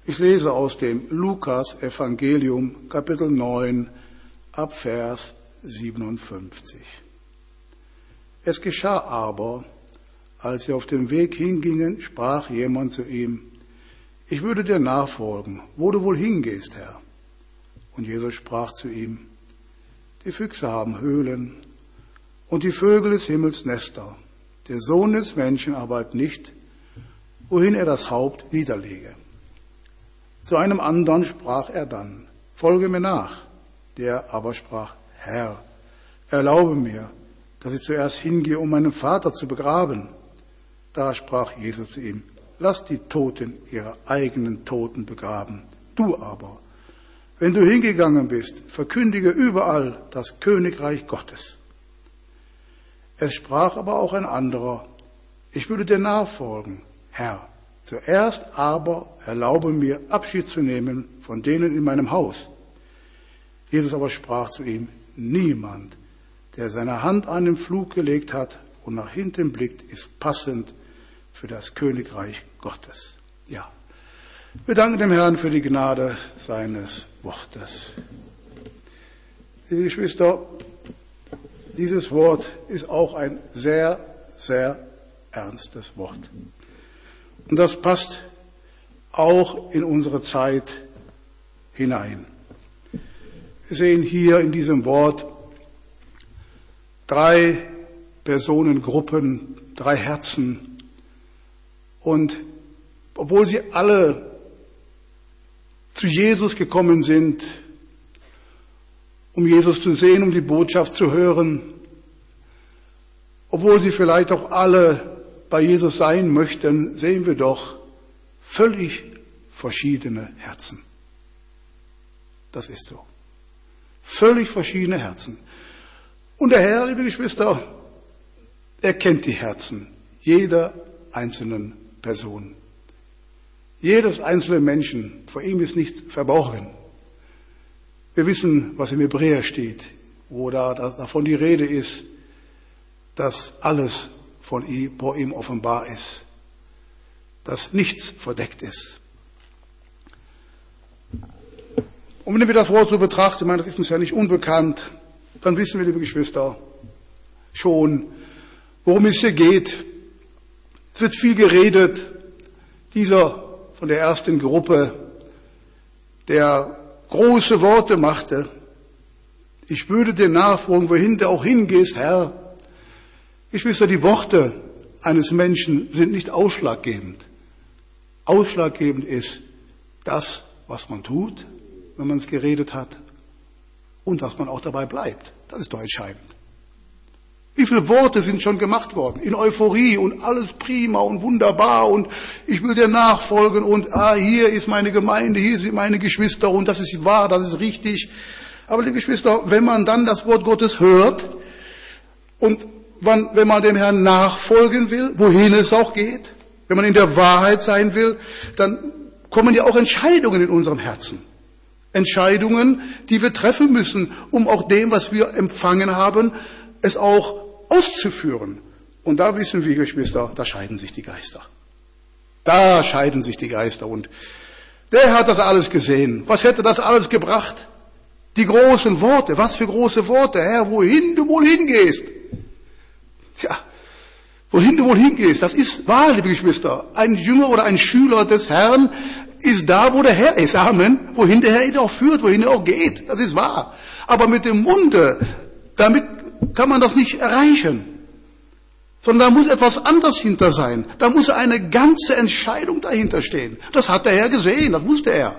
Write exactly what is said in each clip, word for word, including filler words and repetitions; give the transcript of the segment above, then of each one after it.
Ich lese aus dem Lukas-Evangelium, Kapitel neun, ab Vers siebenundfünfzig. Es geschah aber, als sie auf dem Weg hingingen, sprach jemand zu ihm: Ich würde dir nachfolgen, wo du wohl hingehst, Herr. Und Jesus sprach zu ihm: Die Füchse haben Höhlen und die Vögel des Himmels Nester. Der Sohn des Menschen aber hat nicht, wohin er das Haupt niederlege. Zu einem anderen sprach er dann: Folge mir nach. Der aber sprach: Herr, erlaube mir, dass ich zuerst hingehe, um meinen Vater zu begraben. Da sprach Jesus zu ihm: Lass die Toten ihre eigenen Toten begraben. Du aber, wenn du hingegangen bist, verkündige überall das Königreich Gottes. Es sprach aber auch ein anderer: Ich würde dir nachfolgen, Herr. Zuerst aber erlaube mir, Abschied zu nehmen von denen in meinem Haus. Jesus aber sprach zu ihm: Niemand, der seine Hand an den Pflug gelegt hat und nach hinten blickt, ist passend für das Königreich Gottes. Ja, wir danken dem Herrn für die Gnade seines Wortes. Liebe Geschwister, dieses Wort ist auch ein sehr, sehr ernstes Wort. Und das passt auch in unsere Zeit hinein. Wir sehen hier in diesem Wort drei Personengruppen, drei Herzen. Und obwohl sie alle zu Jesus gekommen sind, um Jesus zu sehen, um die Botschaft zu hören, obwohl sie vielleicht auch alle bei Jesus sein möchten, sehen wir doch völlig verschiedene Herzen. Das ist so. Völlig verschiedene Herzen. Und der Herr, liebe Geschwister, er kennt die Herzen jeder einzelnen Person. Jedes einzelne Menschen, vor ihm ist nichts verborgen. Wir wissen, was im Hebräer steht, wo da davon die Rede ist, dass alles von ihm, vor ihm offenbar ist, dass nichts verdeckt ist. Und wenn wir das Wort so betrachten, ich meine, das ist uns ja nicht unbekannt, dann wissen wir, liebe Geschwister, schon, worum es hier geht. Es wird viel geredet. Dieser von der ersten Gruppe, der große Worte machte: Ich würde dir nachfolgen, wohin du auch hingehst, Herr. Geschwister, die Worte eines Menschen sind nicht ausschlaggebend. Ausschlaggebend ist das, was man tut, wenn man es geredet hat, und dass man auch dabei bleibt. Das ist doch entscheidend. Wie viele Worte sind schon gemacht worden? In Euphorie und alles prima und wunderbar und ich will dir nachfolgen und ah, hier ist meine Gemeinde, hier sind meine Geschwister und das ist wahr, das ist richtig. Aber liebe Geschwister, wenn man dann das Wort Gottes hört und man, wenn man dem Herrn nachfolgen will, wohin es auch geht, wenn man in der Wahrheit sein will, dann kommen ja auch Entscheidungen in unserem Herzen. Entscheidungen, die wir treffen müssen, um auch dem, was wir empfangen haben, es auch auszuführen. Und da wissen wir, Geschwister, da scheiden sich die Geister. Da scheiden sich die Geister. Und der hat das alles gesehen. Was hätte das alles gebracht? Die großen Worte. Was für große Worte, Herr, wohin du wohl hingehst? Tja, wohin du wohl hingehst, das ist wahr, liebe Geschwister. Ein Jünger oder ein Schüler des Herrn ist da, wo der Herr ist. Amen. Wohin der Herr ihn auch führt, wohin er auch geht. Das ist wahr. Aber mit dem Munde, damit kann man das nicht erreichen. Sondern da muss etwas anderes hinter sein. Da muss eine ganze Entscheidung dahinter stehen. Das hat der Herr gesehen, das wusste er.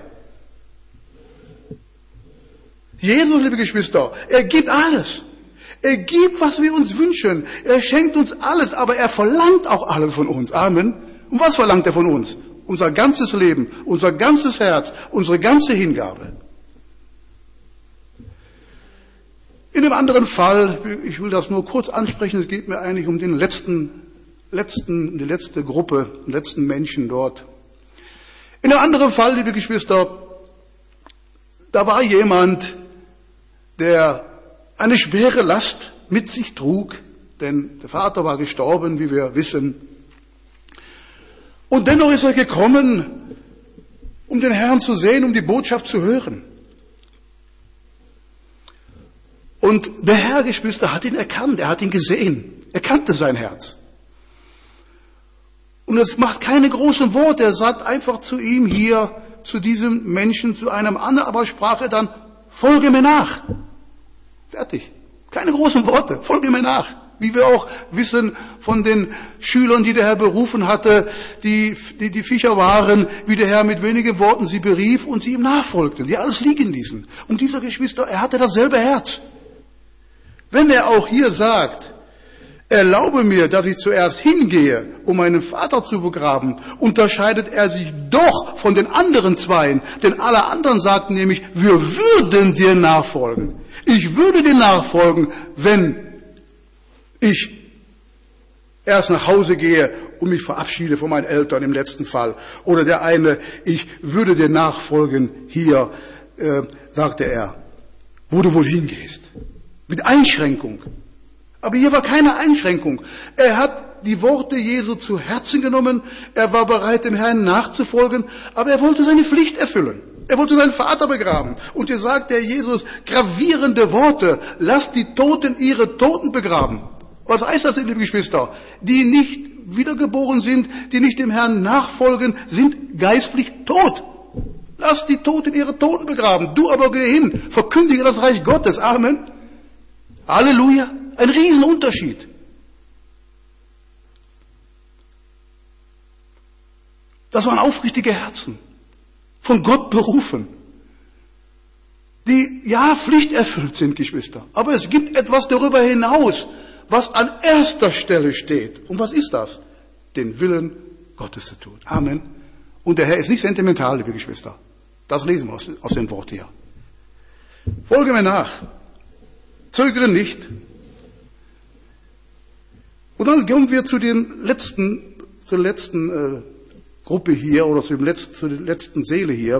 Jesus, liebe Geschwister, er gibt alles. Er gibt, was wir uns wünschen. Er schenkt uns alles, aber er verlangt auch alles von uns. Amen. Und was verlangt er von uns? Unser ganzes Leben, unser ganzes Herz, unsere ganze Hingabe. In einem anderen Fall, ich will das nur kurz ansprechen, es geht mir eigentlich um den letzten, letzten, die letzte Gruppe, den letzten Menschen dort. In einem anderen Fall, liebe Geschwister, da war jemand, der eine schwere Last mit sich trug, denn der Vater war gestorben, wie wir wissen. Und dennoch ist er gekommen um den Herrn zu sehen, um die Botschaft zu hören. Und der Herr, Geschwister, hat ihn erkannt, er hat ihn gesehen, er kannte sein Herz. Und es macht keine großen Worte, er sagt einfach zu ihm hier, zu diesem Menschen, zu einem anderen, aber sprach er dann, folge mir nach. Fertig. Keine großen Worte, folge mir nach. Wie wir auch wissen von den Schülern, die der Herr berufen hatte, die, die die Fischer waren, wie der Herr mit wenigen Worten sie berief und sie ihm nachfolgten, die alles liegen ließen. Und dieser Geschwister, er hatte dasselbe Herz. Wenn er auch hier sagt, erlaube mir, dass ich zuerst hingehe, um meinen Vater zu begraben, unterscheidet er sich doch von den anderen Zweien. Denn alle anderen sagten nämlich, wir würden dir nachfolgen. Ich würde dir nachfolgen, wenn ich erst nach Hause gehe und mich verabschiede von meinen Eltern im letzten Fall. Oder der eine, ich würde dir nachfolgen hier, äh, sagte er, wo du wohl hingehst. Mit Einschränkung. Aber hier war keine Einschränkung. Er hat die Worte Jesu zu Herzen genommen. Er war bereit, dem Herrn nachzufolgen. Aber er wollte seine Pflicht erfüllen. Er wollte seinen Vater begraben. Und hier sagt der Jesus gravierende Worte. Lasst die Toten ihre Toten begraben. Was heißt das, liebe Geschwister? Die nicht wiedergeboren sind, die nicht dem Herrn nachfolgen, sind geistlich tot. Lasst die Toten ihre Toten begraben. Du aber geh hin, verkündige das Reich Gottes. Amen. Halleluja. Ein Riesenunterschied. Das waren aufrichtige Herzen, von Gott berufen, die ja pflichterfüllt sind, Geschwister. Aber es gibt etwas darüber hinaus, was an erster Stelle steht. Und was ist das? Den Willen Gottes zu tun. Amen. Und der Herr ist nicht sentimental, liebe Geschwister. Das lesen wir aus, aus dem Wort hier. Folge mir nach. Zögere nicht. Und dann kommen wir zu den letzten, zur letzten äh, Gruppe hier oder zu, dem letzten, zu der letzten Seele hier,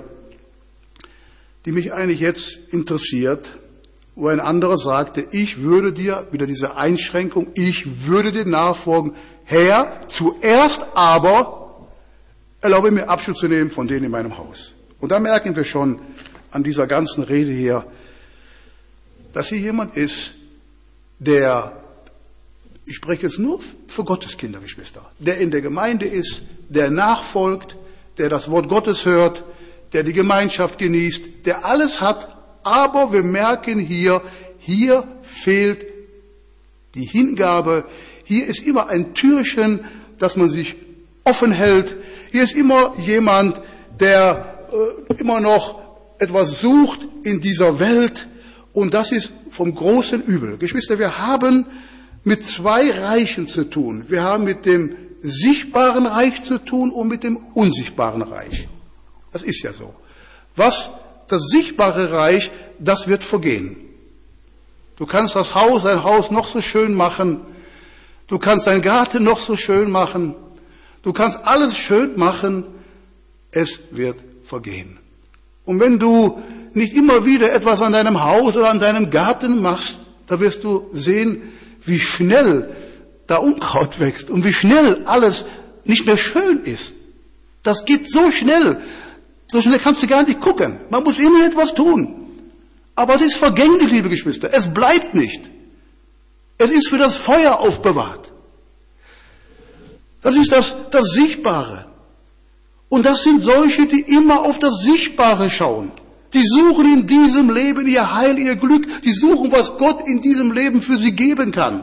die mich eigentlich jetzt interessiert, wo ein anderer sagte, ich würde dir, wieder diese Einschränkung, ich würde dir nachfolgen, Herr, zuerst aber erlaube mir Abschied zu nehmen von denen in meinem Haus. Und da merken wir schon an dieser ganzen Rede hier, dass hier jemand ist, der, ich spreche jetzt nur für Gottes Kinder, Geschwister, der in der Gemeinde ist, der nachfolgt, der das Wort Gottes hört, der die Gemeinschaft genießt, der alles hat, aber wir merken hier, hier fehlt die Hingabe, hier ist immer ein Türchen, das man sich offen hält, hier ist immer jemand, der äh, immer noch etwas sucht in dieser Welt, und das ist vom großen Übel. Geschwister, wir haben mit zwei Reichen zu tun. Wir haben mit dem sichtbaren Reich zu tun und mit dem unsichtbaren Reich. Das ist ja so. Was das sichtbare Reich, das wird vergehen. Du kannst das Haus, dein Haus noch so schön machen. Du kannst deinen Garten noch so schön machen. Du kannst alles schön machen. Es wird vergehen. Und wenn du nicht immer wieder etwas an deinem Haus oder an deinem Garten machst, da wirst du sehen, wie schnell da Unkraut wächst und wie schnell alles nicht mehr schön ist. Das geht so schnell. So schnell kannst du gar nicht gucken. Man muss immer etwas tun. Aber es ist vergänglich, liebe Geschwister. Es bleibt nicht. Es ist für das Feuer aufbewahrt. Das ist das, das Sichtbare. Und das sind solche, die immer auf das Sichtbare schauen. Die suchen in diesem Leben ihr Heil, ihr Glück. Die suchen, was Gott in diesem Leben für sie geben kann.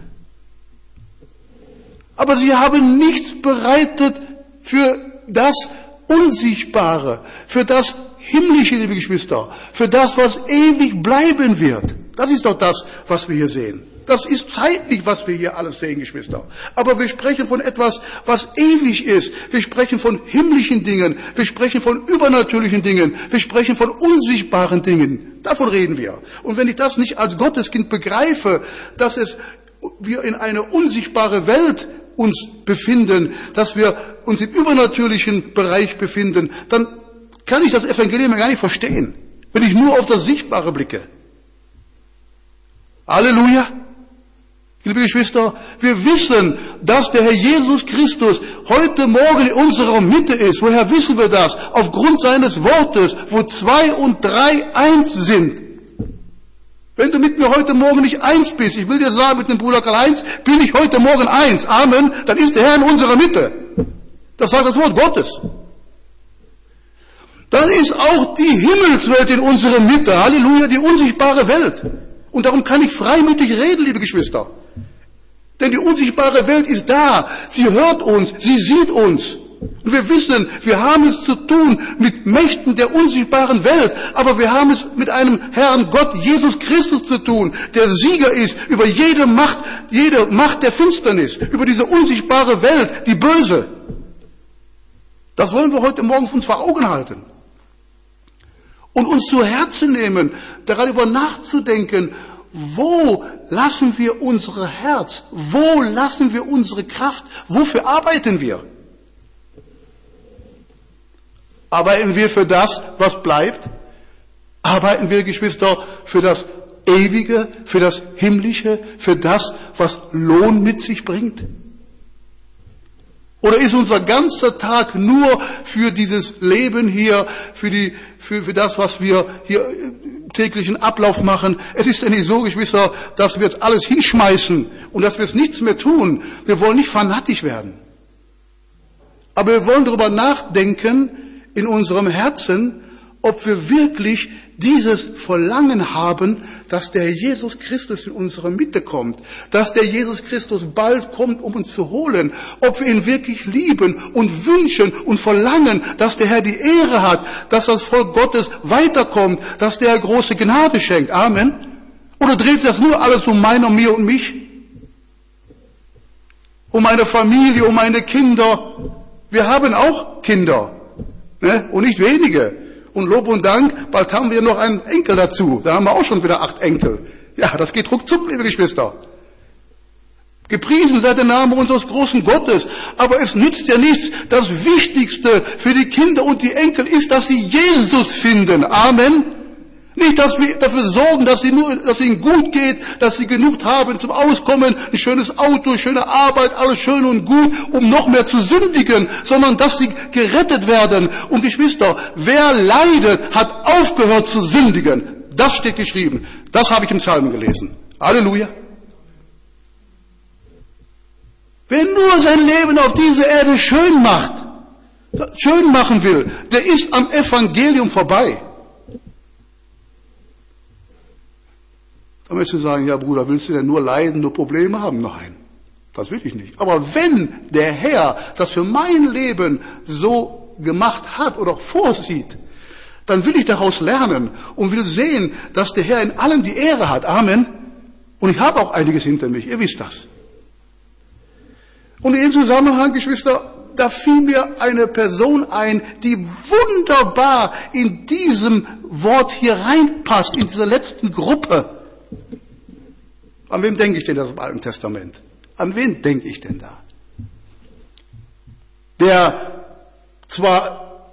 Aber sie haben nichts bereitet für das Unsichtbare, für das Himmlische, liebe Geschwister, für das, was ewig bleiben wird. Das ist doch das, was wir hier sehen. Das ist zeitlich, was wir hier alles sehen, Geschwister. Aber wir sprechen von etwas, was ewig ist. Wir sprechen von himmlischen Dingen. Wir sprechen von übernatürlichen Dingen. Wir sprechen von unsichtbaren Dingen. Davon reden wir. Und wenn ich das nicht als Gotteskind begreife, dass es, wir in eine unsichtbare Welt uns befinden, dass wir uns im übernatürlichen Bereich befinden, dann kann ich das Evangelium gar nicht verstehen, wenn ich nur auf das Sichtbare blicke. Halleluja! Liebe Geschwister, wir wissen, dass der Herr Jesus Christus heute Morgen in unserer Mitte ist. Woher wissen wir das? Aufgrund seines Wortes, wo zwei und drei eins sind. Wenn du mit mir heute Morgen nicht eins bist, ich will dir sagen, mit dem Bruder Karl-Heinz bin ich heute Morgen eins. Amen. Dann ist der Herr in unserer Mitte. Das sagt das Wort Gottes. Dann ist auch die Himmelswelt in unserer Mitte. Halleluja, die unsichtbare Welt. Und darum kann ich freimütig reden, liebe Geschwister. Denn die unsichtbare Welt ist da. Sie hört uns, sie sieht uns. Und wir wissen, wir haben es zu tun mit Mächten der unsichtbaren Welt. Aber wir haben es mit einem Herrn Gott, Jesus Christus, zu tun, der Sieger ist über jede Macht, jede Macht der Finsternis, über diese unsichtbare Welt, die Böse. Das wollen wir heute Morgen uns vor Augen halten. Und uns zu Herzen nehmen, darüber nachzudenken, wo lassen wir unser Herz, wo lassen wir unsere Kraft, wofür arbeiten wir? Arbeiten wir für das, was bleibt? Arbeiten wir, Geschwister, für das Ewige, für das Himmlische, für das, was Lohn mit sich bringt? Oder ist unser ganzer Tag nur für dieses Leben hier, für, die, für, für das, was wir hier täglichen Ablauf machen? Es ist ja nicht so, Geschwister, dass wir jetzt alles hinschmeißen und dass wir jetzt nichts mehr tun. Wir wollen nicht fanatisch werden. Aber wir wollen darüber nachdenken in unserem Herzen, ob wir wirklich dieses Verlangen haben, dass der Jesus Christus in unsere Mitte kommt, dass der Jesus Christus bald kommt, um uns zu holen, ob wir ihn wirklich lieben und wünschen und verlangen, dass der Herr die Ehre hat, dass das Volk Gottes weiterkommt, dass der Herr große Gnade schenkt. Amen. Oder dreht sich das nur alles um meiner, mir und mich? Um meine Familie, um meine Kinder? Wir haben auch Kinder, ne? Und nicht wenige. Und Lob und Dank, bald haben wir noch einen Enkel dazu. Da haben wir auch schon wieder acht Enkel. Ja, das geht ruckzuck, liebe Geschwister. Gepriesen sei der Name unseres großen Gottes. Aber es nützt ja nichts. Das Wichtigste für die Kinder und die Enkel ist, dass sie Jesus finden. Amen. Nicht, dass wir dafür sorgen, dass, sie nur, dass es ihnen gut geht, dass sie genug haben zum Auskommen, ein schönes Auto, schöne Arbeit, alles schön und gut, um noch mehr zu sündigen, sondern dass sie gerettet werden. Und Geschwister, wer leidet, hat aufgehört zu sündigen. Das steht geschrieben. Das habe ich im Psalm gelesen. Halleluja. Wer nur sein Leben auf dieser Erde schön macht, schön machen will, der ist am Evangelium vorbei. Da möchtest du sagen, ja Bruder, willst du denn nur leiden, nur Probleme haben? Nein, das will ich nicht. Aber wenn der Herr das für mein Leben so gemacht hat oder vorsieht, dann will ich daraus lernen und will sehen, dass der Herr in allem die Ehre hat. Amen. Und ich habe auch einiges hinter mich, ihr wisst das. Und in dem Zusammenhang, Geschwister, da fiel mir eine Person ein, die wunderbar in diesem Wort hier reinpasst, in dieser letzten Gruppe. An wem denke ich denn das im Alten Testament? An wen denke ich denn da? Der zwar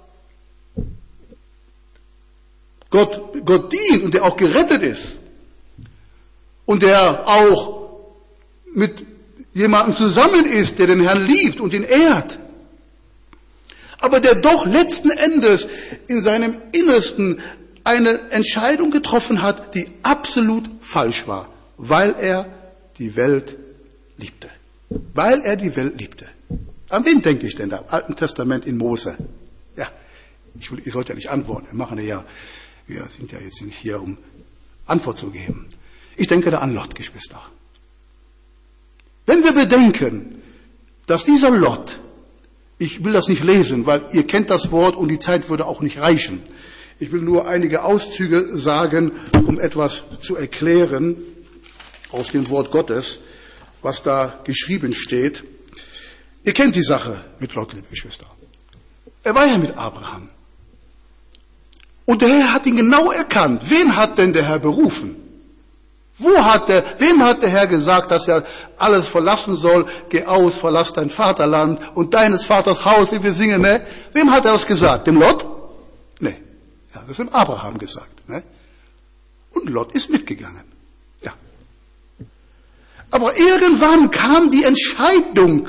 Gott, Gott dient und der auch gerettet ist und der auch mit jemandem zusammen ist, der den Herrn liebt und ihn ehrt, aber der doch letzten Endes in seinem Innersten eine Entscheidung getroffen hat, die absolut falsch war, weil er die Welt liebte. Weil er die Welt liebte. An wen denke ich denn da? Im Alten Testament in Mose. Ja, ich, will, ich sollte ja nicht antworten. Wir machen ja, wir sind ja jetzt nicht hier, um Antwort zu geben. Ich denke da an Lot, Geschwister. Wenn wir bedenken, dass dieser Lot, ich will das nicht lesen, weil ihr kennt das Wort und die Zeit würde auch nicht reichen. Ich will nur einige Auszüge sagen, um etwas zu erklären aus dem Wort Gottes, was da geschrieben steht. Ihr kennt die Sache mit Lot, liebe Geschwister. Er war ja mit Abraham. Und der Herr hat ihn genau erkannt. Wen hat denn der Herr berufen? Wo hat der, wem hat der Herr gesagt, dass er alles verlassen soll? Geh aus, verlass dein Vaterland und deines Vaters Haus, wie wir singen, ne? Wem hat er das gesagt? Dem Lot? Nee. Er hat es dem Abraham gesagt, ne? Und Lot ist mitgegangen. Ja. Aber irgendwann kam die Entscheidung.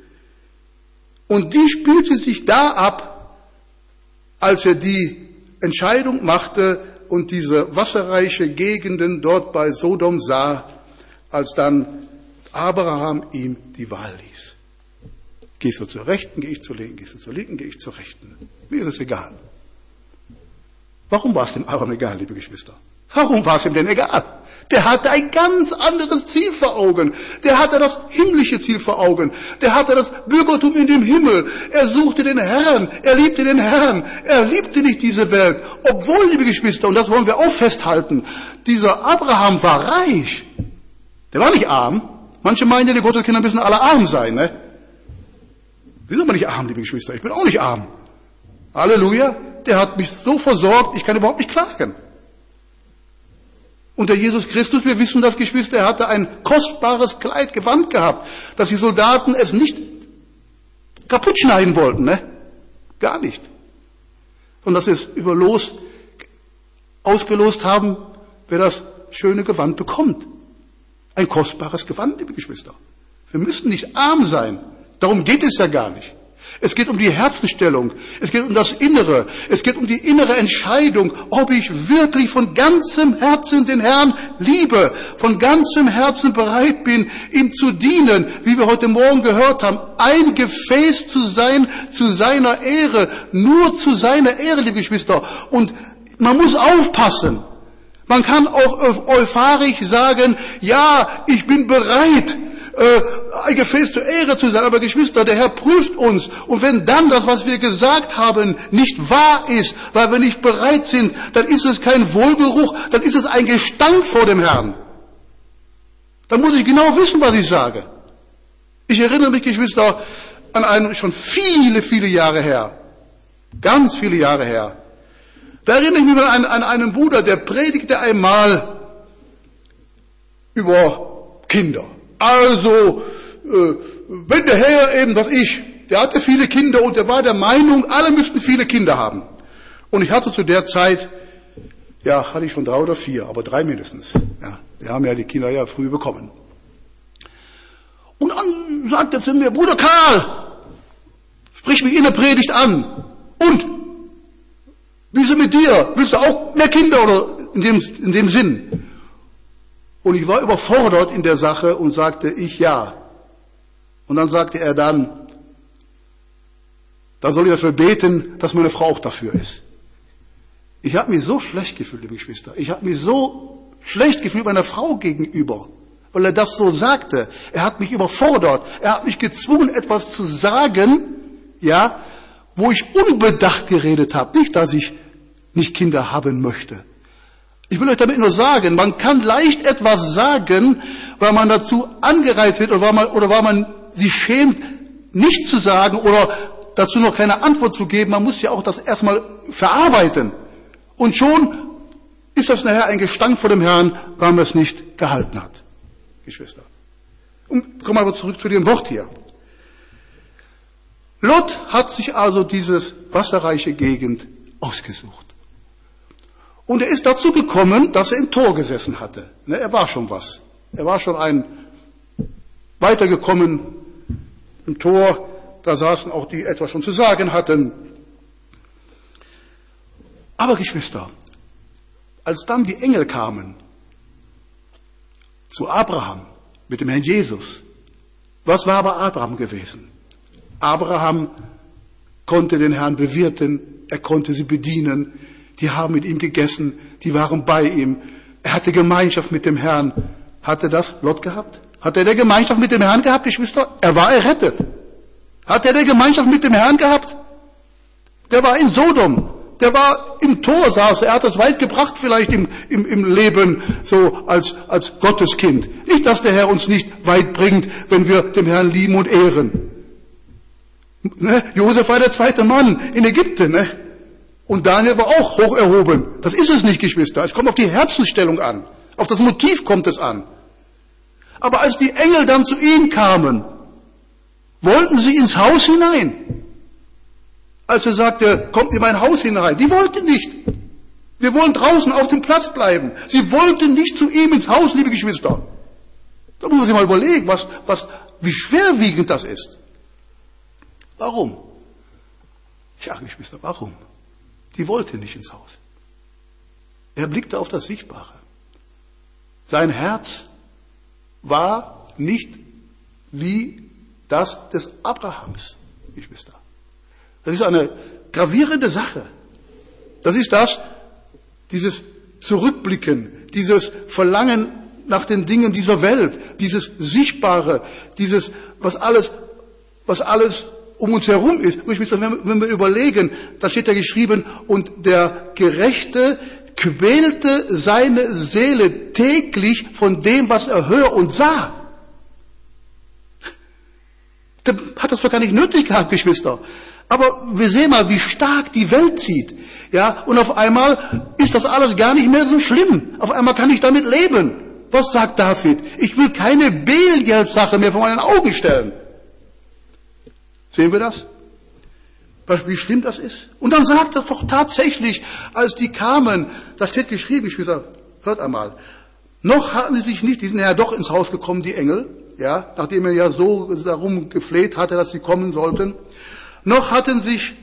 Und die spielte sich da ab, als er die Entscheidung machte und diese wasserreiche Gegenden dort bei Sodom sah, als dann Abraham ihm die Wahl ließ. Gehst du zur Rechten, gehe ich zur Linken, gehst du zur Linken, gehe ich zur Rechten. Mir ist es egal. Warum war es dem Abraham egal, liebe Geschwister? Warum war es ihm denn egal? Der hatte ein ganz anderes Ziel vor Augen. Der hatte das himmlische Ziel vor Augen. Der hatte das Bürgertum in dem Himmel. Er suchte den Herrn. Er liebte den Herrn. Er liebte nicht diese Welt. Obwohl, liebe Geschwister, und das wollen wir auch festhalten, dieser Abraham war reich. Der war nicht arm. Manche meinen ja, die Gotteskinder müssen alle arm sein, ne? Wir sind aber nicht arm, liebe Geschwister. Ich bin auch nicht arm. Halleluja. Der hat mich so versorgt, ich kann überhaupt nicht klagen. Und der Jesus Christus, wir wissen das, Geschwister, er hatte ein kostbares Kleid, Gewand gehabt, dass die Soldaten es nicht kaputt schneiden wollten, ne? Gar nicht. Und dass sie es über Los ausgelost haben, wer das schöne Gewand bekommt. Ein kostbares Gewand, liebe Geschwister. Wir müssen nicht arm sein. Darum geht es ja gar nicht. Es geht um die Herzensstellung. Es geht um das Innere. Es geht um die innere Entscheidung, ob ich wirklich von ganzem Herzen den Herrn liebe, von ganzem Herzen bereit bin, ihm zu dienen, wie wir heute Morgen gehört haben, ein Gefäß zu sein zu seiner Ehre, nur zu seiner Ehre, liebe Geschwister. Und man muss aufpassen. Man kann auch euphorisch sagen, ja, ich bin bereit, ein Gefäß zur Ehre zu sein. Aber Geschwister, der Herr prüft uns. Und wenn dann das, was wir gesagt haben, nicht wahr ist, weil wir nicht bereit sind, dann ist es kein Wohlgeruch, dann ist es ein Gestank vor dem Herrn. Dann muss ich genau wissen, was ich sage. Ich erinnere mich, Geschwister, an einen schon viele, viele Jahre her. Ganz viele Jahre her. Da erinnere ich mich mal an, an einen Bruder, der predigte einmal über Kinder. Also, äh, wenn der Herr eben, was ich, der hatte viele Kinder und der war der Meinung, alle müssten viele Kinder haben. Und ich hatte zu der Zeit, ja, hatte ich schon drei oder vier, aber drei mindestens. Ja, wir haben ja die Kinder ja früh bekommen. Und dann sagte er zu mir, Bruder Karl, sprich mich in der Predigt an. Und? Wie ist es mit dir? Willst du auch mehr Kinder oder in dem, in dem Sinn? Und ich war überfordert in der Sache und sagte, ich ja. Und dann sagte er dann, da soll ich dafür beten, dass meine Frau auch dafür ist. Ich habe mich so schlecht gefühlt, liebe Geschwister. Ich habe mich so schlecht gefühlt meiner Frau gegenüber, weil er das so sagte. Er hat mich überfordert. Er hat mich gezwungen, etwas zu sagen, ja, wo ich unbedacht geredet habe. Nicht, dass ich nicht Kinder haben möchte. Ich will euch damit nur sagen, man kann leicht etwas sagen, weil man dazu angereizt wird oder weil man, oder weil man sich schämt, nichts zu sagen oder dazu noch keine Antwort zu geben. Man muss ja auch das erstmal verarbeiten. Und schon ist das nachher ein Gestank vor dem Herrn, weil man es nicht gehalten hat. Geschwister. Und kommen wir aber zurück zu dem Wort hier. Lot hat sich also dieses wasserreiche Gegend ausgesucht. Und er ist dazu gekommen, dass er im Tor gesessen hatte. Er war schon was. Er war schon ein weitergekommen im Tor. Da saßen auch die etwas schon zu sagen hatten. Aber Geschwister, als dann die Engel kamen zu Abraham mit dem Herrn Jesus, was war aber Abraham gewesen? Abraham konnte den Herrn bewirten, er konnte sie bedienen, die haben mit ihm gegessen, die waren bei ihm, er hatte Gemeinschaft mit dem Herrn. Hatte das Lot gehabt? Hat er der Gemeinschaft mit dem Herrn gehabt, Geschwister? Er war errettet. Hat er der Gemeinschaft mit dem Herrn gehabt? Der war in Sodom, der war im Tor, saß, er hat das weit gebracht vielleicht im, im, im Leben, so als, als Gotteskind. Nicht, dass der Herr uns nicht weit bringt, wenn wir dem Herrn lieben und ehren. Ne? Josef war der zweite Mann in Ägypten, ne? Und Daniel war auch hoch erhoben. Das ist es nicht, Geschwister. Es kommt auf die Herzensstellung an. Auf das Motiv kommt es an. Aber als die Engel dann zu ihm kamen, wollten sie ins Haus hinein. Als er sagte, kommt in mein Haus hinein. Die wollten nicht. Wir wollen draußen auf dem Platz bleiben. Sie wollten nicht zu ihm ins Haus, liebe Geschwister. Da muss man sich mal überlegen, was, was, wie schwerwiegend das ist. Warum? Tja, Geschwister, warum? Die wollte nicht ins Haus. Er blickte auf das Sichtbare. Sein Herz war nicht wie das des Abrahams, Geschwister. Das ist eine gravierende Sache. Das ist das, dieses Zurückblicken, dieses Verlangen nach den Dingen dieser Welt, dieses Sichtbare, dieses, was alles, was alles um uns herum ist. Geschwister, wenn wir überlegen, da steht ja geschrieben, und der Gerechte quälte seine Seele täglich von dem, was er hör und sah. Der hat das doch gar nicht nötig gehabt, Geschwister. Aber wir sehen mal, wie stark die Welt zieht. Ja, und auf einmal ist das alles gar nicht mehr so schlimm. Auf einmal kann ich damit leben. Was sagt David? Ich will keine Belial-Sache mehr vor meinen Augen stellen. Sehen wir das? Wie schlimm das ist? Und dann sagt er doch tatsächlich, als die kamen, da steht geschrieben, ich gesagt, hört einmal, noch hatten sie sich nicht, die sind ja doch ins Haus gekommen, die Engel, ja, nachdem er ja so darum gefleht hatte, dass sie kommen sollten, noch hatten sich,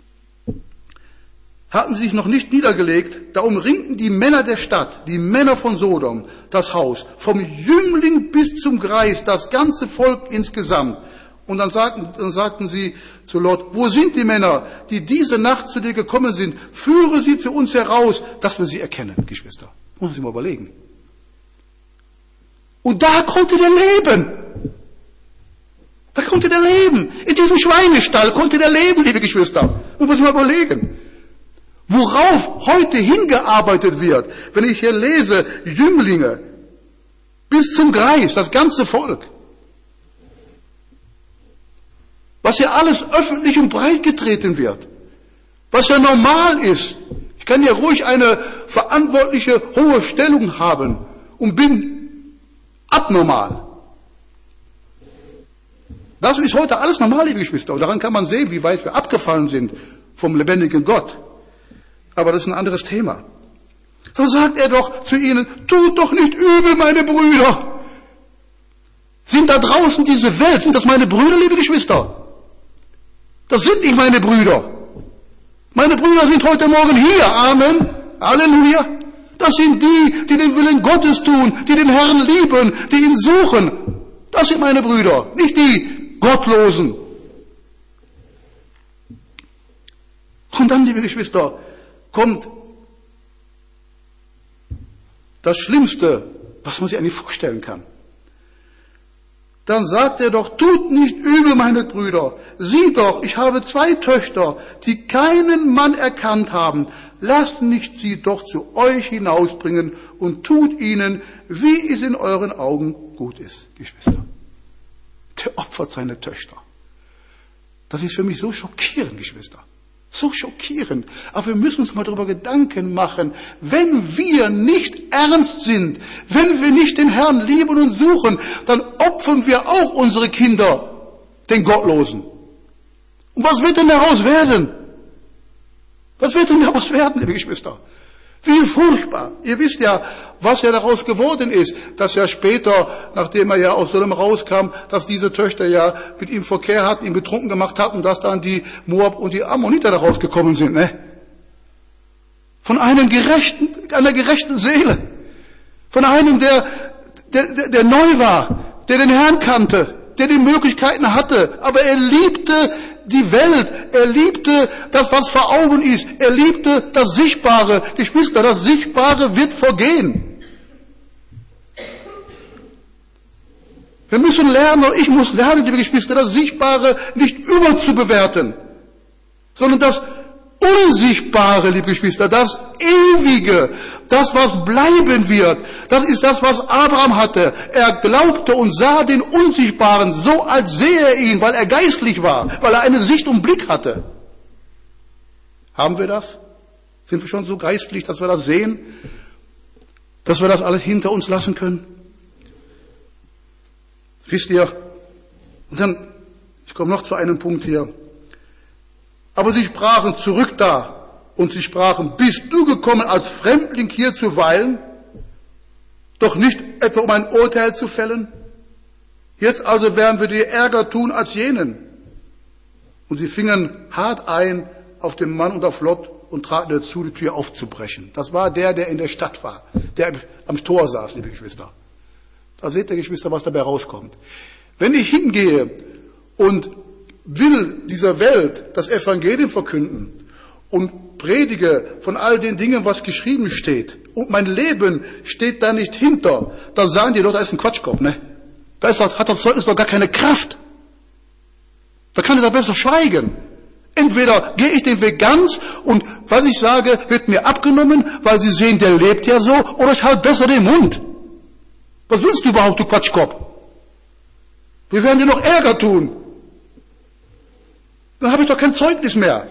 hatten sich noch nicht niedergelegt, da umringten die Männer der Stadt, die Männer von Sodom, das Haus, vom Jüngling bis zum Greis, das ganze Volk insgesamt. Und dann sagten, dann sagten sie zu Lot, wo sind die Männer, die diese Nacht zu dir gekommen sind? Führe sie zu uns heraus, dass wir sie erkennen, Geschwister. Muss man sich mal überlegen. Und da konnte der leben. Da konnte der leben. In diesem Schweinestall konnte der leben, liebe Geschwister. Muss man sich mal überlegen. Worauf heute hingearbeitet wird, wenn ich hier lese, Jünglinge, bis zum Greis, das ganze Volk. Was ja alles öffentlich und breit getreten wird. Was ja normal ist. Ich kann ja ruhig eine verantwortliche, hohe Stellung haben und bin abnormal. Das ist heute alles normal, liebe Geschwister. Und daran kann man sehen, wie weit wir abgefallen sind vom lebendigen Gott. Aber das ist ein anderes Thema. So sagt er doch zu ihnen, tut doch nicht übel, meine Brüder. Sind da draußen diese Welt, sind das meine Brüder, liebe Geschwister? Das sind nicht meine Brüder. Meine Brüder sind heute Morgen hier. Amen. Halleluja. Das sind die, die den Willen Gottes tun, die den Herrn lieben, die ihn suchen. Das sind meine Brüder, nicht die Gottlosen. Und dann, liebe Geschwister, kommt das Schlimmste, was man sich eigentlich vorstellen kann. Dann sagt er doch, tut nicht übel, meine Brüder. Sieh doch, ich habe zwei Töchter, die keinen Mann erkannt haben. Lasst mich sie doch zu euch hinausbringen und tut ihnen, wie es in euren Augen gut ist, Geschwister. Der opfert seine Töchter. Das ist für mich so schockierend, Geschwister. So schockierend. Aber wir müssen uns mal darüber Gedanken machen, wenn wir nicht ernst sind, wenn wir nicht den Herrn lieben und suchen, dann opfern wir auch unsere Kinder den Gottlosen. Und was wird denn daraus werden? Was wird denn daraus werden, liebe Geschwister? Wie furchtbar. Ihr wisst ja, was ja daraus geworden ist, dass ja später, nachdem er ja aus Sodom rauskam, dass diese Töchter ja mit ihm Verkehr hatten, ihn betrunken gemacht hatten, dass dann die Moab und die Ammoniter daraus gekommen sind, ne? Von einem gerechten, einer gerechten Seele. Von einem, der, der, der, der neu war, der den Herrn kannte, der die Möglichkeiten hatte, aber er liebte die Welt, er liebte das, was vor Augen ist, er liebte das Sichtbare. Geschwister, das Sichtbare wird vergehen. Wir müssen lernen, und ich muss lernen, liebe Geschwister, das Sichtbare nicht überzubewerten, sondern das Unsichtbare, liebe Geschwister, das Ewige, das, was bleiben wird, das ist das, was Abraham hatte. Er glaubte und sah den Unsichtbaren so, als sähe er ihn, weil er geistlich war, weil er eine Sicht und Blick hatte. Haben wir das? Sind wir schon so geistlich, dass wir das sehen? Dass wir das alles hinter uns lassen können? Wisst ihr? Und dann, ich komme noch zu einem Punkt hier. Aber sie sprachen zurück da und sie sprachen, bist du gekommen als Fremdling hier zu weilen? Doch nicht etwa um ein Urteil zu fällen? Jetzt also werden wir dir Ärger tun als jenen. Und sie fingen hart ein auf den Mann und auf Lot und traten dazu, die Tür aufzubrechen. Das war der, der in der Stadt war, der am Tor saß, liebe Geschwister. Da seht ihr, Geschwister, was dabei rauskommt. Wenn ich hingehe und will dieser Welt das Evangelium verkünden und predige von all den Dingen, was geschrieben steht, und mein Leben steht da nicht hinter, dann sagen die Leute, da ist ein Quatschkopf, ne? Da ist doch, hat das Zeugnis doch gar keine Kraft. Da kann ich doch besser schweigen. Entweder gehe ich den Weg ganz und was ich sage, wird mir abgenommen, weil sie sehen, der lebt ja so, oder ich halte besser den Mund. Was willst du überhaupt, du Quatschkopf? Wir werden dir noch Ärger tun. Dann habe ich doch kein Zeugnis mehr.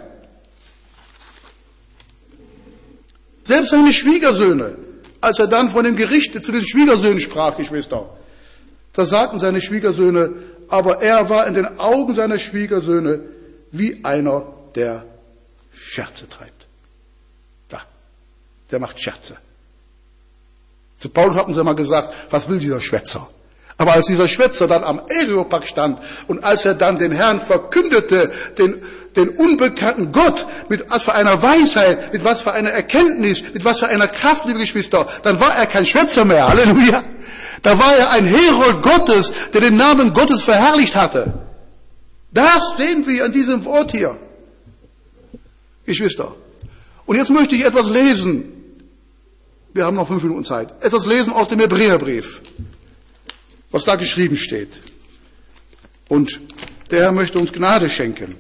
Selbst seine Schwiegersöhne, als er dann von dem Gericht zu den Schwiegersöhnen sprach, Geschwister, da sagten seine Schwiegersöhne, aber er war in den Augen seiner Schwiegersöhne wie einer, der Scherze treibt. Da, der macht Scherze. Zu Paulus hatten sie mal gesagt, was will dieser Schwätzer? Aber als dieser Schwätzer dann am Areopag stand und als er dann den Herrn verkündete, den, den unbekannten Gott, mit was für einer Weisheit, mit was für einer Erkenntnis, mit was für einer Kraft, liebe Geschwister, dann war er kein Schwätzer mehr. Halleluja! Da war er ein Herold Gottes, der den Namen Gottes verherrlicht hatte. Das sehen wir an diesem Wort hier. Geschwister. Und jetzt möchte ich etwas lesen. Wir haben noch fünf Minuten Zeit. Etwas lesen aus dem Hebräerbrief, was da geschrieben steht. Und der Herr möchte uns Gnade schenken.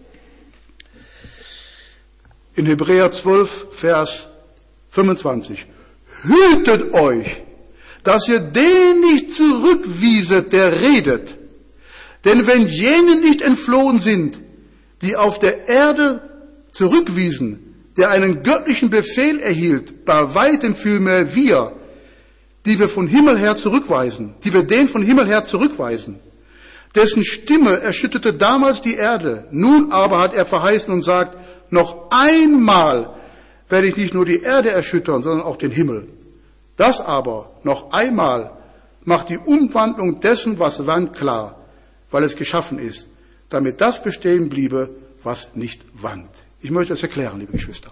In Hebräer zwölf, Vers fünfundzwanzig. Hütet euch, dass ihr den nicht zurückwieset, der redet. Denn wenn jene nicht entflohen sind, die auf der Erde zurückwiesen, der einen göttlichen Befehl erhielt, bei weitem vielmehr wir, die wir von Himmel her zurückweisen, die wir den von Himmel her zurückweisen, dessen Stimme erschütterte damals die Erde, nun aber hat er verheißen und sagt, noch einmal werde ich nicht nur die Erde erschüttern, sondern auch den Himmel. Das aber noch einmal macht die Umwandlung dessen, was wankt, klar, weil es geschaffen ist, damit das bestehen bliebe, was nicht wankt. Ich möchte es erklären, liebe Geschwister.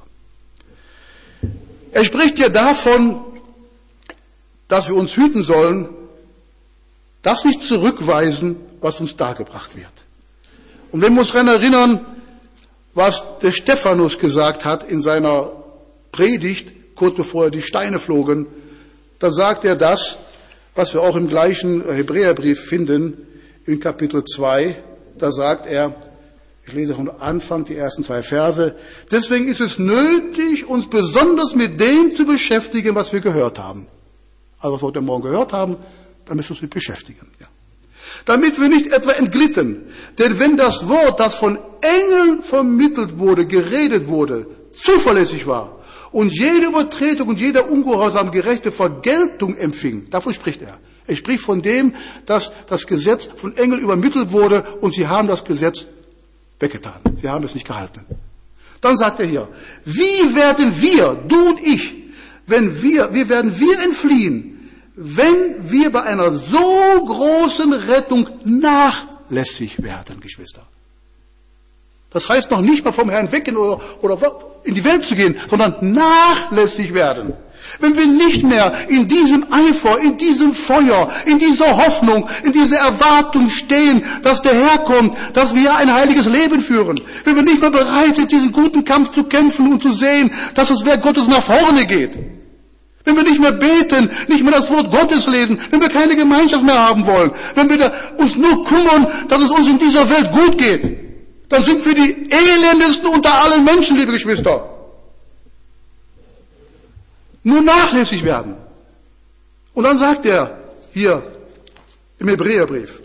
Er spricht ja davon, dass wir uns hüten sollen, das nicht zurückweisen, was uns dargebracht wird. Und wenn wir uns daran erinnern, was der Stephanus gesagt hat in seiner Predigt, kurz bevor die Steine flogen, da sagt er das, was wir auch im gleichen Hebräerbrief finden, in Kapitel zwei, da sagt er, ich lese von Anfang die ersten zwei Verse, deswegen ist es nötig, uns besonders mit dem zu beschäftigen, was wir gehört haben. Also was wir heute Morgen gehört haben, da müssen wir uns mit beschäftigen. Ja. Damit wir nicht etwa entglitten. Denn wenn das Wort, das von Engeln vermittelt wurde, geredet wurde, zuverlässig war und jede Übertretung und jeder Ungehorsam gerechte Vergeltung empfing, davon spricht er. Er spricht von dem, dass das Gesetz von Engeln übermittelt wurde und sie haben das Gesetz weggetan. Sie haben es nicht gehalten. Dann sagt er hier, wie werden wir, du und ich, wenn wir, wie werden wir entfliehen, wenn wir bei einer so großen Rettung nachlässig werden, Geschwister? Das heißt noch nicht mal vom Herrn weggehen oder, oder in die Welt zu gehen, sondern nachlässig werden. Wenn wir nicht mehr in diesem Eifer, in diesem Feuer, in dieser Hoffnung, in dieser Erwartung stehen, dass der Herr kommt, dass wir ein heiliges Leben führen. Wenn wir nicht mehr bereit sind, diesen guten Kampf zu kämpfen und zu sehen, dass das Werk Gottes nach vorne geht. Wenn wir nicht mehr beten, nicht mehr das Wort Gottes lesen, wenn wir keine Gemeinschaft mehr haben wollen, wenn wir uns nur kümmern, dass es uns in dieser Welt gut geht, dann sind wir die elendesten unter allen Menschen, liebe Geschwister. Nur nachlässig werden. Und dann sagt er hier im Hebräerbrief,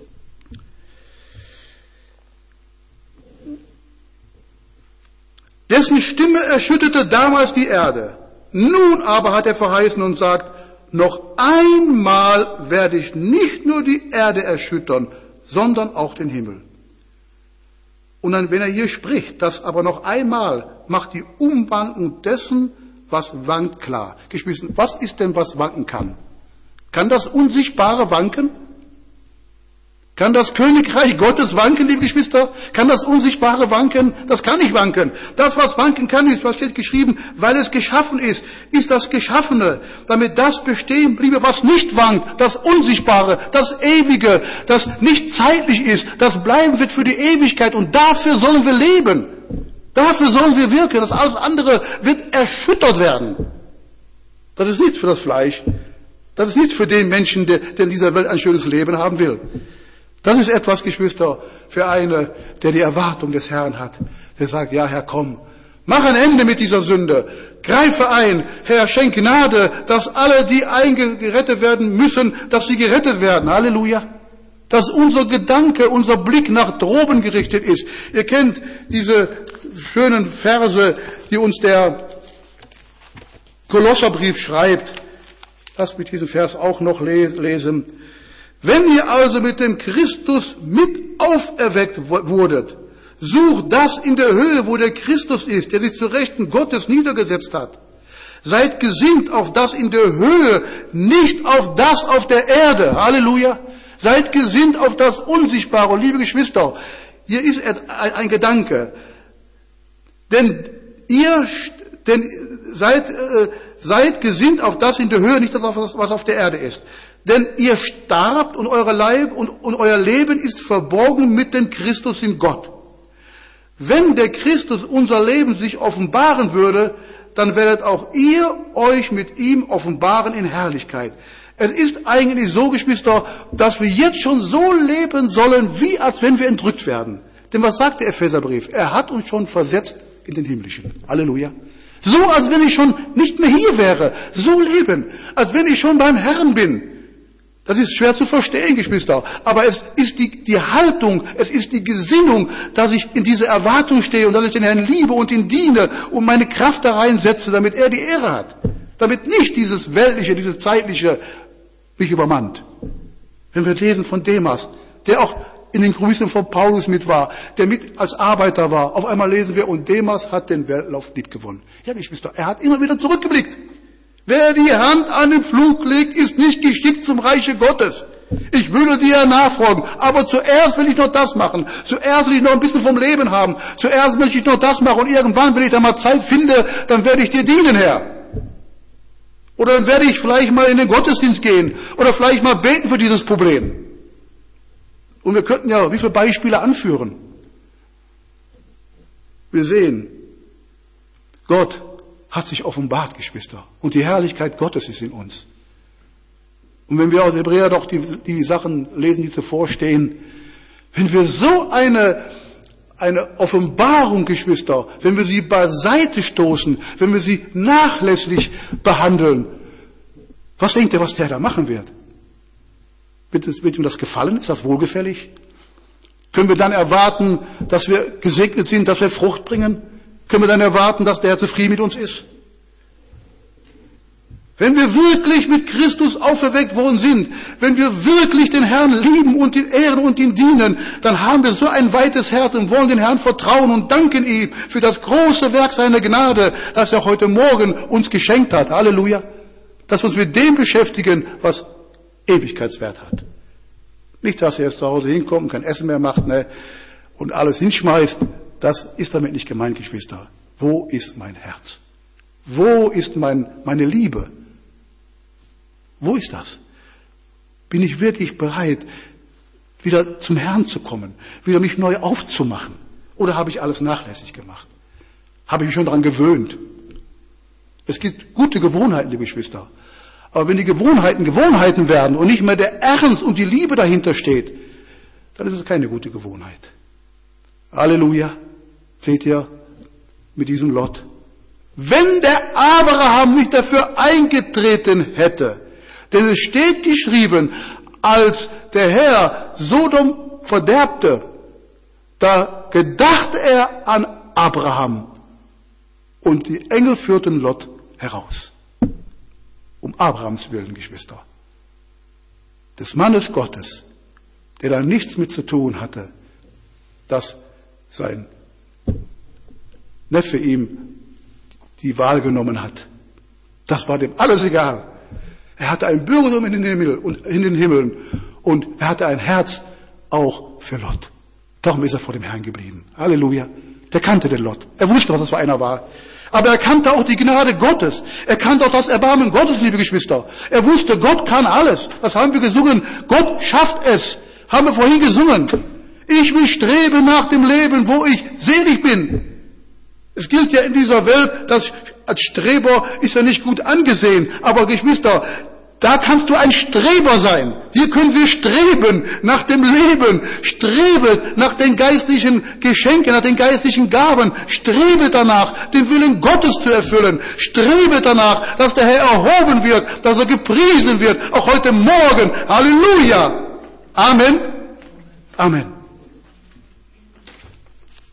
dessen Stimme erschütterte damals die Erde. Nun aber hat er verheißen und sagt, noch einmal werde ich nicht nur die Erde erschüttern, sondern auch den Himmel. Und dann, wenn er hier spricht, das aber noch einmal macht die Umwandlung dessen, was wankt, klar. Geschwister, was ist denn, was wanken kann? Kann das Unsichtbare wanken? Kann das Königreich Gottes wanken, liebe Geschwister? Kann das Unsichtbare wanken? Das kann nicht wanken. Das, was wanken kann, ist, was steht geschrieben, weil es geschaffen ist, ist das Geschaffene, damit das bestehen bliebe, was nicht wankt, das Unsichtbare, das Ewige, das nicht zeitlich ist, das bleiben wird für die Ewigkeit. Und dafür sollen wir leben. Dafür sollen wir wirken. Das alles andere wird erschüttert werden. Das ist nichts für das Fleisch. Das ist nichts für den Menschen, der, der in dieser Welt ein schönes Leben haben will. Das ist etwas, Geschwister, für einen, der die Erwartung des Herrn hat. Der sagt, ja Herr, komm, mach ein Ende mit dieser Sünde. Greife ein, Herr, schenk Gnade, dass alle, die eingerettet werden müssen, dass sie gerettet werden. Halleluja. Dass unser Gedanke, unser Blick nach droben gerichtet ist. Ihr kennt diese schönen Verse, die uns der Kolosserbrief schreibt. Lass mich diesen Vers auch noch lesen. Wenn ihr also mit dem Christus mit auferweckt wurdet, sucht das in der Höhe, wo der Christus ist, der sich zu Rechten Gottes niedergesetzt hat. Seid gesinnt auf das in der Höhe, nicht auf das auf der Erde. Halleluja. Seid gesinnt auf das Unsichtbare. Und liebe Geschwister, hier ist ein, ein Gedanke. Denn ihr, denn seid, äh, seid gesinnt auf das in der Höhe, nicht auf das, was auf der Erde ist. Denn ihr starbt und euer Leib und, und euer Leben ist verborgen mit dem Christus in Gott. Wenn der Christus unser Leben sich offenbaren würde, dann werdet auch ihr euch mit ihm offenbaren in Herrlichkeit. Es ist eigentlich so, Geschwister, dass wir jetzt schon so leben sollen, wie als wenn wir entrückt werden. Denn was sagt der Epheserbrief? Er hat uns schon versetzt in den Himmlischen. Halleluja. So, als wenn ich schon nicht mehr hier wäre. So leben, als wenn ich schon beim Herrn bin. Das ist schwer zu verstehen, Geschwister. Aber es ist die, die Haltung, es ist die Gesinnung, dass ich in diese Erwartung stehe und dass ich den Herrn liebe und ihn diene und meine Kraft da reinsetze, damit er die Ehre hat. Damit nicht dieses Weltliche, dieses Zeitliche mich übermannt. Wenn wir lesen von Demas, der auch in den Grüßen von Paulus mit war, der mit als Arbeiter war, auf einmal lesen wir, und Demas hat den Weltlauf lieb gewonnen. Ja, Geschwister, er hat immer wieder zurückgeblickt. Wer die Hand an den Pflug legt, ist nicht geschickt zum Reiche Gottes. Ich würde dir nachfolgen, aber zuerst will ich noch das machen. Zuerst will ich noch ein bisschen vom Leben haben. Zuerst möchte ich noch das machen und irgendwann, wenn ich da mal Zeit finde, dann werde ich dir dienen, Herr. Oder dann werde ich vielleicht mal in den Gottesdienst gehen oder vielleicht mal beten für dieses Problem. Und wir könnten ja wie viele Beispiele anführen. Wir sehen, Gott hat sich offenbart, Geschwister. Und die Herrlichkeit Gottes ist in uns. Und wenn wir aus Hebräer doch die, die Sachen lesen, die zuvor stehen, wenn wir so eine, eine Offenbarung, Geschwister, wenn wir sie beiseite stoßen, wenn wir sie nachlässig behandeln, was denkt ihr, was der da machen wird? Wird, es, wird ihm das gefallen? Ist das wohlgefällig? Können wir dann erwarten, dass wir gesegnet sind, dass wir Frucht bringen? Können wir dann erwarten, dass der Herr zufrieden mit uns ist? Wenn wir wirklich mit Christus auferweckt worden sind, wenn wir wirklich den Herrn lieben und ihn ehren und ihn dienen, dann haben wir so ein weites Herz und wollen den Herrn vertrauen und danken ihm für das große Werk seiner Gnade, das er heute Morgen uns geschenkt hat. Halleluja. Dass wir uns mit dem beschäftigen, was Ewigkeitswert hat. Nicht, dass er jetzt zu Hause hinkommt und kein Essen mehr macht, ne, und alles hinschmeißt. Das ist damit nicht gemeint, Geschwister. Wo ist mein Herz? Wo ist mein, meine Liebe? Wo ist das? Bin ich wirklich bereit, wieder zum Herrn zu kommen, wieder mich neu aufzumachen? Oder habe ich alles nachlässig gemacht? Habe ich mich schon daran gewöhnt? Es gibt gute Gewohnheiten, liebe Geschwister. Aber wenn die Gewohnheiten Gewohnheiten werden und nicht mehr der Ernst und die Liebe dahinter steht, dann ist es keine gute Gewohnheit. Halleluja. Seht ihr, mit diesem Lot. Wenn der Abraham nicht dafür eingetreten hätte, denn es steht geschrieben, als der Herr Sodom verderbte, da gedachte er an Abraham und die Engel führten Lot heraus. Um Abrahams willen, Geschwister. Des Mannes Gottes, der da nichts mit zu tun hatte, dass sein Neffe ihm die Wahl genommen hat. Das war dem alles egal. Er hatte ein Bürgertum in den Himmel und in den Himmeln und er hatte ein Herz, auch für Lot. Darum ist er vor dem Herrn geblieben. Halleluja. Der kannte den Lot. Er wusste, was das für einer war. Aber er kannte auch die Gnade Gottes. Er kannte auch das Erbarmen Gottes, liebe Geschwister. Er wusste, Gott kann alles. Das haben wir gesungen. Gott schafft es. Haben wir vorhin gesungen. Ich will streben nach dem Leben, wo ich selig bin. Es gilt ja in dieser Welt, dass als Streber ist ja nicht gut angesehen. Aber Geschwister, da kannst du ein Streber sein. Hier können wir streben nach dem Leben. Strebe nach den geistlichen Geschenken, nach den geistlichen Gaben. Strebe danach, den Willen Gottes zu erfüllen. Strebe danach, dass der Herr erhoben wird, dass er gepriesen wird. Auch heute Morgen. Halleluja. Amen. Amen.